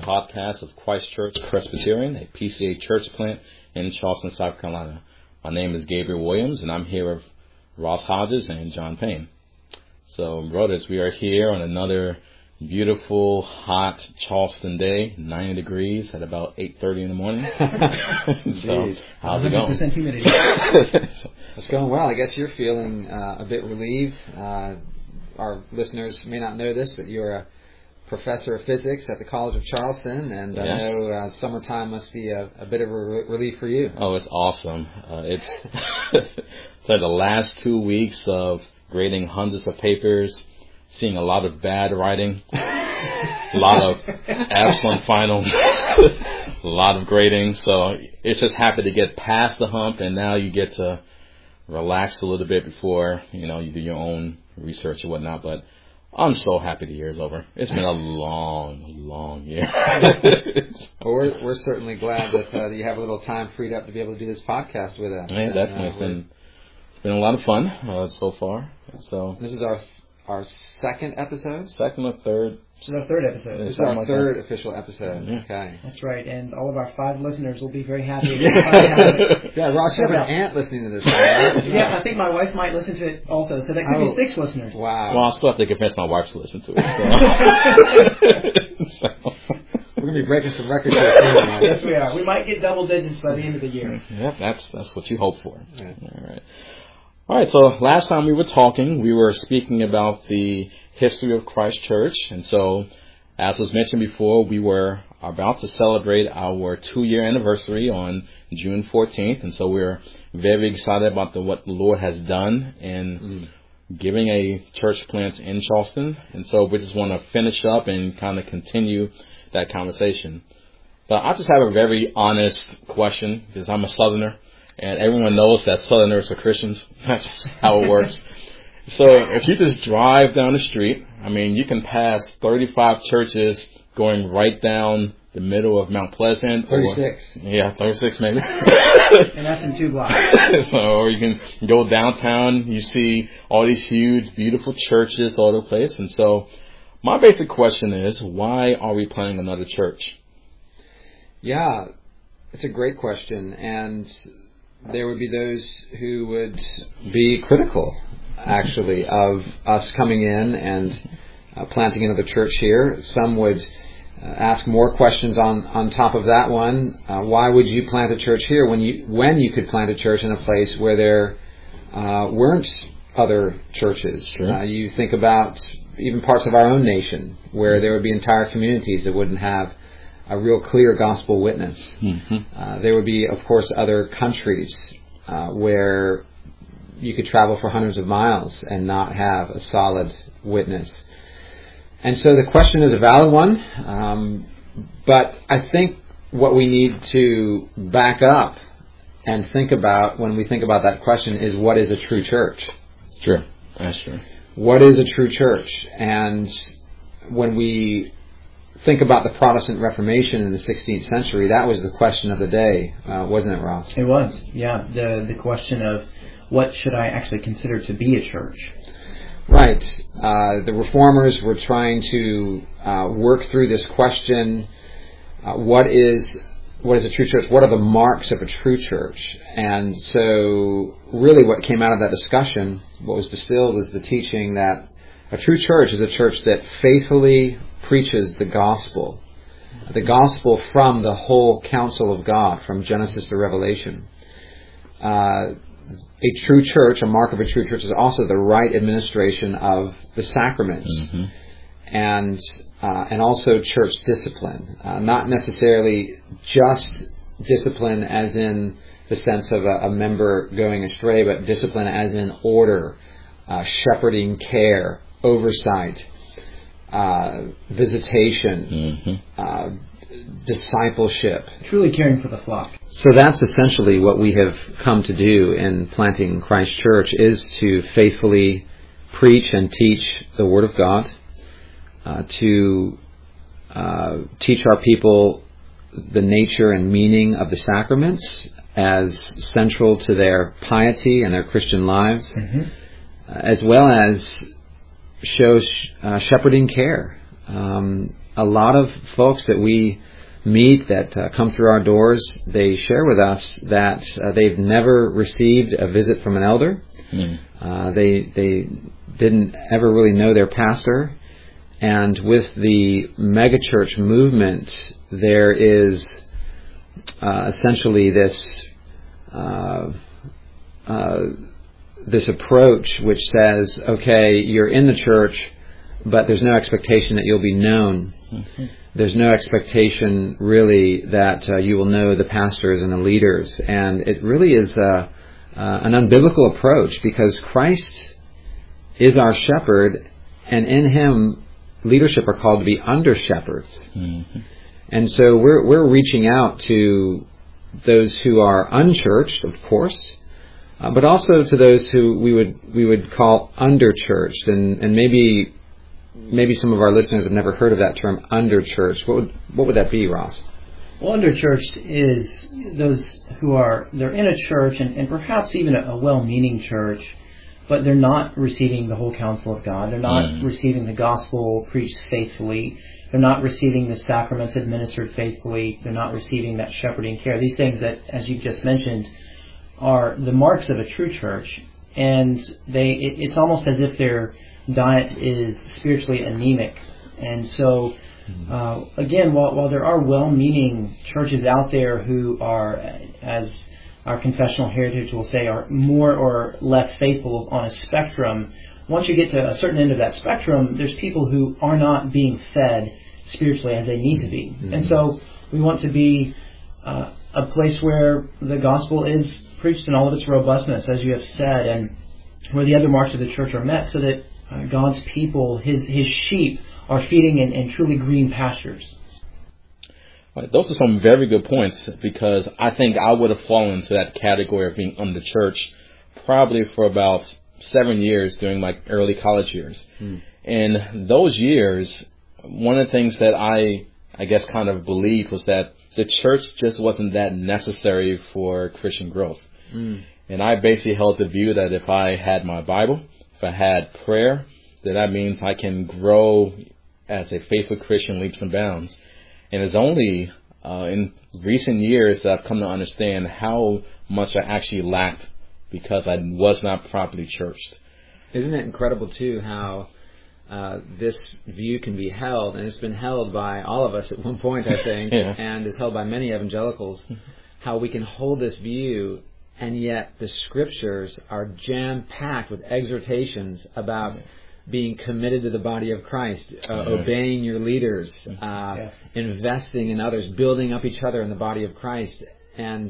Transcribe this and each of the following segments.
podcast of Christ Church Presbyterian, a PCA church plant in Charleston, South Carolina. My name is Gabriel Williams, and I'm here with Ross Hodges and John Payne. So, brothers, we are here on another beautiful, hot Charleston day, 90 degrees at about 8:30 in the morning. So, how's it going? 100% humidity. It's going well. I guess you're feeling a bit relieved. Our listeners may not know this, but you're a professor of physics at the College of Charleston, and Yes. I know summertime must be a bit of a relief for you. Oh, it's awesome. It's like the last 2 weeks of grading hundreds of papers, seeing a lot of bad writing, a lot of absent finals, a lot of grading. So it's just happy to get past the hump, and now you get to relax a little bit before, you do your own research and whatnot. But I'm so happy the year is over. It's been a long year. Well, we're certainly glad that you have a little time freed up to be able to do this podcast with us. Yeah, definitely. It's been a lot of fun so far. So this is our second episode? Second or third. This is our third episode. This is our third official episode. Yeah. Okay. That's right, and all of our 5 listeners will be very happy to find out. Yeah, Ross, you have an aunt listening to this, right? Yeah, I think my wife might listen to it also, so that could be 6 listeners. Wow. Well, I'll still have to convince my wife to listen to it. So. We're going to be breaking some records here soon. Yes, we are. We might get double digits by the end of the year. Yep, that's what you hope for. Yeah. All right, so last time we were talking, we were speaking about the history of Christ Church. And so, as was mentioned before, we were about to celebrate our 2-year anniversary on June 14th. And so we're very excited about what the Lord has done in giving a church plant in Charleston. And so we just want to finish up and kind of continue that conversation. But I just have a very honest question, because I'm a Southerner. And everyone knows that Southerners are Christians. That's just how it works. So if you just drive down the street, you can pass 35 churches going right down the middle of Mount Pleasant. 36. 36 maybe. And that's in 2 blocks. Or you can go downtown. You see all these huge, beautiful churches all over the place. And so my basic question is, why are we planning another church? Yeah, it's a great question. And there would be those who would be critical, actually, of us coming in and planting another church here. Some would ask more questions on top of that one. Why would you plant a church here when you could plant a church in a place where there weren't other churches? Sure. You think about even parts of our own nation where there would be entire communities that wouldn't have a real clear gospel witness. Mm-hmm. There would be, of course, other countries where you could travel for hundreds of miles and not have a solid witness. And so the question is a valid one, but I think what we need to back up and think about when we think about that question is, what is a true church? Sure, that's true. What is a true church? And when we think about the Protestant Reformation in the 16th century, that was the question of the day, wasn't it, Ross? It was, yeah. The question of what should I actually consider to be a church? Right. The Reformers were trying to work through this question, what is a true church? What are the marks of a true church? And so really what came out of that discussion, what was distilled, was the teaching that a true church is a church that faithfully preaches the gospel from the whole counsel of God, from Genesis to Revelation. A true church, a mark of a true church, is also the right administration of the sacraments, and also church discipline. Not necessarily just discipline as in the sense of a member going astray, but discipline as in order, shepherding care, oversight, visitation, discipleship. Truly caring for the flock. So that's essentially what we have come to do in planting Christ Church, is to faithfully preach and teach the Word of God, to teach our people the nature and meaning of the sacraments as central to their piety and their Christian lives, as well as show shepherding care a lot of folks that we meet that come through our doors, they share with us that they've never received a visit from an elder. They didn't ever really know their pastor. And with the megachurch movement, there is essentially this approach which says, okay, you're in the church, but there's no expectation that you'll be known. Mm-hmm. There's no expectation really that you will know the pastors and the leaders. And it really is an unbiblical approach, because Christ is our shepherd, and in Him leadership are called to be under shepherds. Mm-hmm. And so we're reaching out to those who are unchurched, of course, but also to those who we would call underchurched. And maybe some of our listeners have never heard of that term, underchurched. What would that be, Ross? Well, underchurched is those they're in a church, and perhaps even a well-meaning church, but they're not receiving the whole counsel of God. They're not receiving the gospel preached faithfully. They're not receiving the sacraments administered faithfully. They're not receiving that shepherding care. These things that, as you've just mentioned, are the marks of a true church. And it's almost as if their diet is spiritually anemic. And so, again, while there are well-meaning churches out there who are, as our confessional heritage will say, are more or less faithful on a spectrum, once you get to a certain end of that spectrum, there's people who are not being fed spiritually as they need to be. Mm-hmm. And so we want to be a place where the gospel is preached in all of its robustness, as you have said, and where the other marks of the church are met, so that God's people, His sheep, are feeding in truly green pastures. Right, those are some very good points, because I think I would have fallen into that category of being under church probably for about 7 years during my early college years. In those years, one of the things that I guess kind of believed was that the church just wasn't that necessary for Christian growth. And I basically held the view that if I had my Bible, if I had prayer, that means I can grow as a faithful Christian leaps and bounds. And it's only in recent years that I've come to understand how much I actually lacked because I was not properly churched. Isn't it incredible, too, how this view can be held, and it's been held by all of us at one point, I think, and is held by many evangelicals, how we can hold this view, and yet the Scriptures are jam-packed with exhortations about being committed to the body of Christ, obeying your leaders, investing in others, building up each other in the body of Christ, and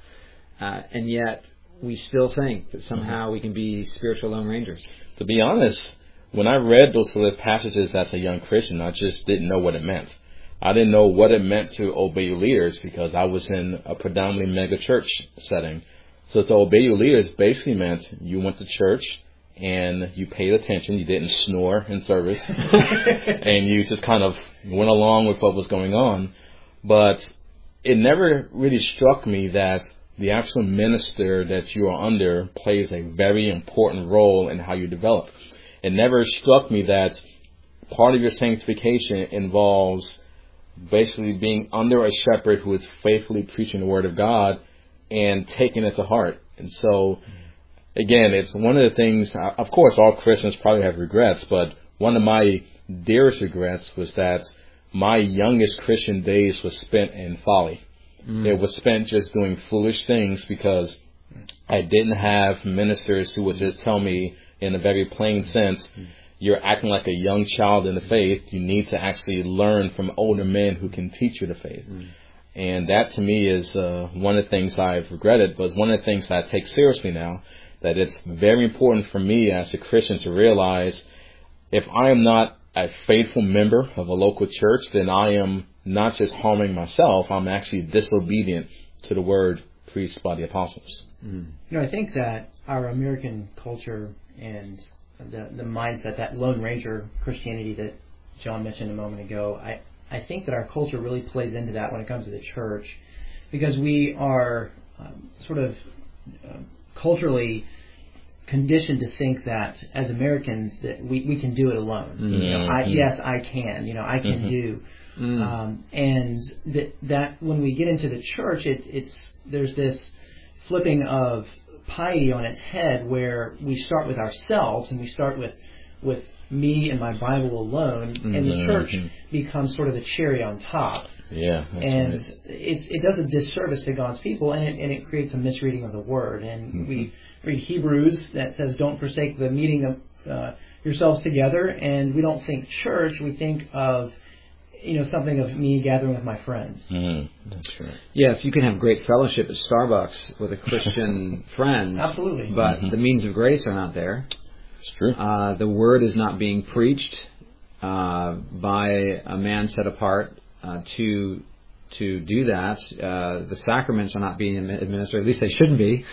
yet we still think that somehow we can be spiritual Lone Rangers. To be honest, when I read those sort of passages as a young Christian, I just didn't know what it meant. I didn't know what it meant to obey your leaders, because I was in a predominantly mega church setting. So to obey your leaders basically meant you went to church and you paid attention. You didn't snore in service, and you just kind of went along with what was going on. But it never really struck me that the actual minister that you are under plays a very important role in how you develop. It never struck me that part of your sanctification involves basically being under a shepherd who is faithfully preaching the Word of God and taking it to heart. And so, again, it's one of the things, of course, all Christians probably have regrets, but one of my dearest regrets was that my youngest Christian days was spent in folly. It was spent just doing foolish things because I didn't have ministers who would just tell me in a very plain sense, you're acting like a young child in the faith. You need to actually learn from older men who can teach you the faith. And that to me is one of the things I've regretted, but it's one of the things that I take seriously now, that it's very important for me as a Christian to realize if I am not a faithful member of a local church, then I am not just harming myself, I'm actually disobedient to the word preached by the apostles. You know, I think that our American culture and the mindset, that Lone Ranger Christianity that John mentioned a moment ago, I think that our culture really plays into that when it comes to the church, because we are sort of culturally conditioned to think that as Americans that we can do it alone. Yes, I can. I can do. And that when we get into the church, there's this flipping of piety on its head, where we start with ourselves and we start with me and my Bible alone, and the church becomes sort of the cherry on top. Yeah, and right. it does a disservice to God's people, and it creates a misreading of the Word. And we read Hebrews that says, "Don't forsake the meeting of yourselves together." And we don't think church; we think of something of me gathering with my friends. That's right. Yes, you can have great fellowship at Starbucks with a Christian friend. Absolutely. But the means of grace are not there. It's true. The Word is not being preached by a man set apart to do that. The sacraments are not being administered. At least they shouldn't be.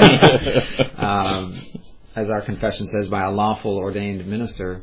As our confession says, by a lawful ordained minister.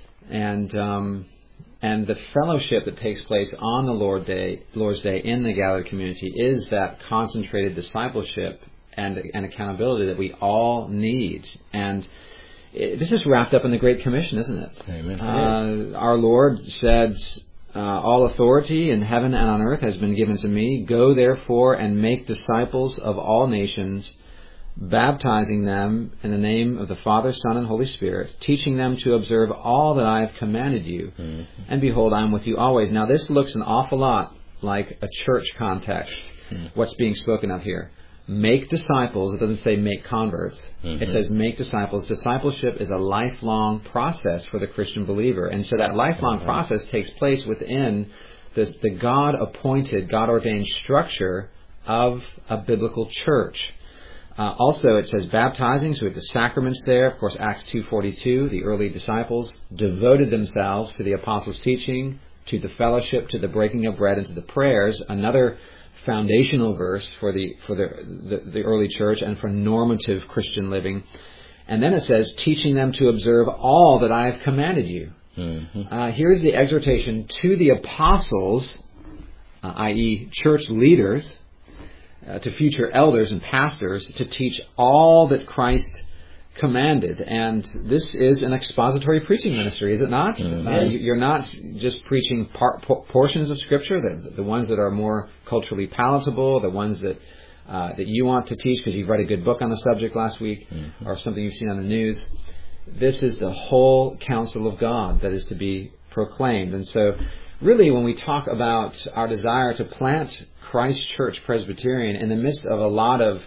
And the fellowship that takes place on the Lord's Day in the gathered community is that concentrated discipleship and accountability that we all need. And this is wrapped up in the Great Commission, isn't it? Amen. Our Lord said, all authority in heaven and on earth has been given to me. Go therefore and make disciples of all nations, baptizing them in the name of the Father, Son, and Holy Spirit, teaching them to observe all that I have commanded you. And behold, I am with you always. Now this looks an awful lot like a church context, what's being spoken of here. Make disciples. It doesn't say make converts. It says make disciples. Discipleship is a lifelong process for the Christian believer. And so that lifelong process takes place within the God-appointed, God-ordained structure of a biblical church. Also, it says baptizing, so we have the sacraments there. Of course, Acts 2:42, the early disciples devoted themselves to the apostles' teaching, to the fellowship, to the breaking of bread, and to the prayers. Another foundational verse for the early church and for normative Christian living. And then it says, teaching them to observe all that I have commanded you. Here's the exhortation to the apostles, i.e. church leaders, to future elders and pastors, to teach all that Christ commanded. And this is an expository preaching ministry, is it not? You're not just preaching portions of Scripture, the ones that are more culturally palatable, the ones that you want to teach because you've read a good book on the subject last week, or something you've seen on the news. This is the whole counsel of God that is to be proclaimed. And so really, when we talk about our desire to plant Christ Church Presbyterian in the midst of a lot of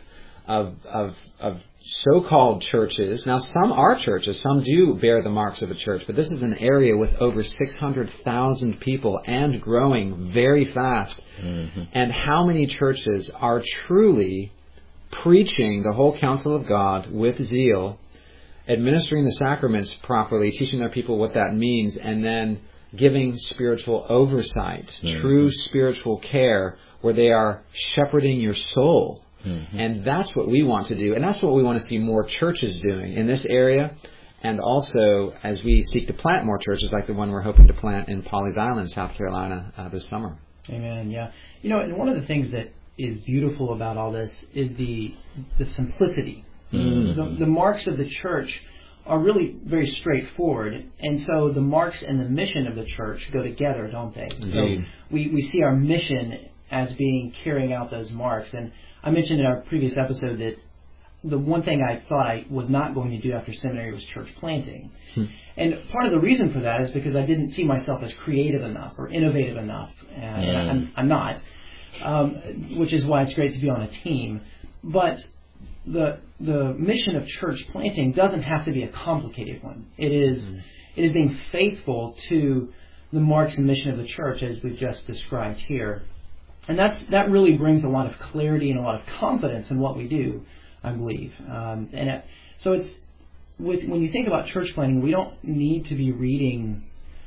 so-called churches, now some are churches, some do bear the marks of a church, but this is an area with over 600,000 people and growing very fast. And how many churches are truly preaching the whole counsel of God with zeal, administering the sacraments properly, teaching their people what that means, and then giving spiritual oversight, true spiritual care, where they are shepherding your soul. And that's what we want to do. And that's what we want to see more churches doing in this area. And also as we seek to plant more churches like the one we're hoping to plant in Pawleys Island, South Carolina this summer. Amen, yeah. And one of the things that is beautiful about all this is the simplicity. The marks of the church are really very straightforward, and so the marks and the mission of the church go together, don't they? So we see our mission as being carrying out those marks. And I mentioned in our previous episode that the one thing I thought I was not going to do after seminary was church planting. And part of the reason for that is because I didn't see myself as creative enough or innovative enough. And I'm not, which is why it's great to be on a team. But the mission of church planting doesn't have to be a complicated one. It is being faithful to the marks and mission of the church as we've just described here. And that really brings a lot of clarity and a lot of confidence in what we do, I believe. So it's when you think about church planting, we don't need to be reading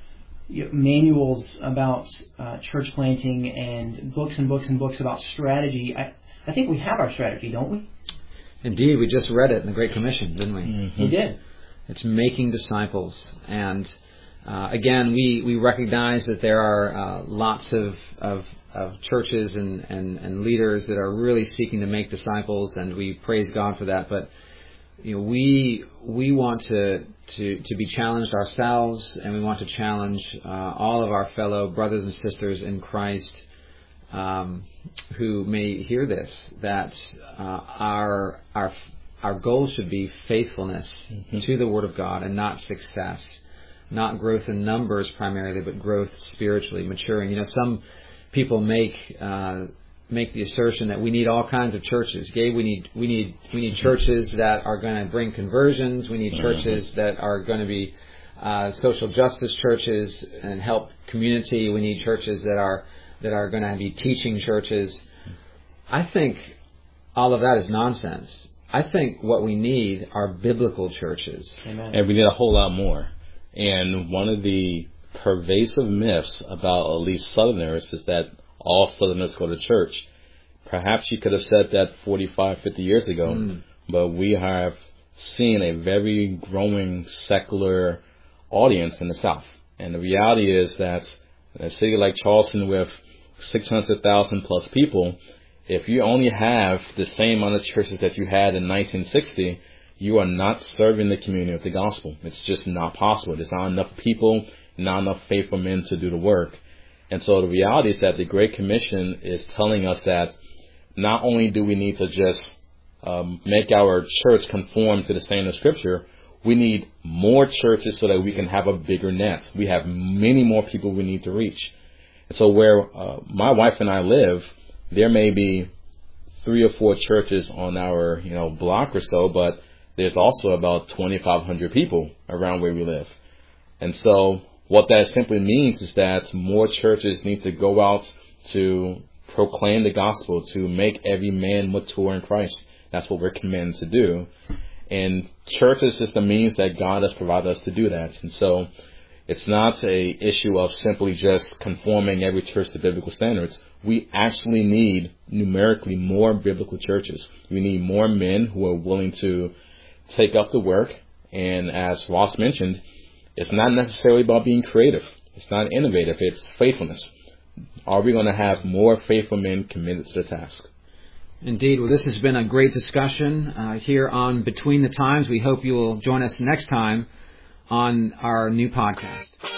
manuals about church planting and books and books and books about strategy. I think we have our strategy, don't we? Indeed, we just read it in the Great Commission, didn't we? We did. It's making disciples. And again, we recognize that there are lots of churches and leaders that are really seeking to make disciples, and we praise God for that. But we want to be challenged ourselves, and we want to challenge all of our fellow brothers and sisters in Christ who may hear this, that our goal should be faithfulness to the Word of God and not success, not growth in numbers primarily, but growth spiritually, maturing. Some people make the assertion that we need all kinds of churches. Gabe, we need churches that are going to bring conversions. We need churches that are going to be social justice churches and help community. We need churches that are going to be teaching churches. I think all of that is nonsense. I think what we need are biblical churches. Amen. And we need a whole lot more. And one of the pervasive myths about at least Southerners is that all Southerners go to church. Perhaps you could have said that 45, 50 years ago, but we have seen a very growing secular audience in the South. And the reality is that in a city like Charleston with 600,000 plus people, if you only have the same amount of churches that you had in 1960, you are not serving the community with the gospel. It's just not possible. There's not enough people, not enough faithful men to do the work. And so the reality is that the Great Commission is telling us that not only do we need to just make our church conform to the standard of Scripture, we need more churches so that we can have a bigger net. We have many more people we need to reach. And so where my wife and I live, there may be 3 or 4 churches on our block or so, but there's also about 2,500 people around where we live. And so what that simply means is that more churches need to go out to proclaim the gospel, to make every man mature in Christ. That's what we're commanded to do. And churches is the means that God has provided us to do that. And so it's not a issue of simply just conforming every church to biblical standards. We actually need numerically more biblical churches. We need more men who are willing to take up the work. And as Ross mentioned, it's not necessarily about being creative. It's not innovative. It's faithfulness. Are we going to have more faithful men committed to the task? Indeed. Well, this has been a great discussion here on Between the Times. We hope you will join us next time on our new podcast.